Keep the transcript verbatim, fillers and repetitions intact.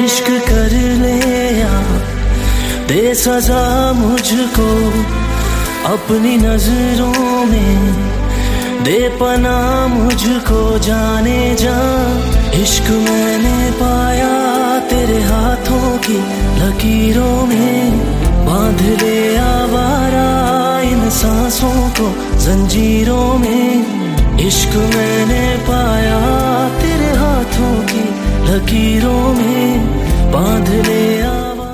इश्क कर ले या दे सजा मुझको, अपनी नजरों में दे पना मुझको, जाने जा। इश्क मैंने पाया तेरे हाथों की लकीरों में, बांध ले आवारा इन सांसों को जंजीरों में। इश्क मैंने पाया तेरे हाथों की लकीरों में, बांध ले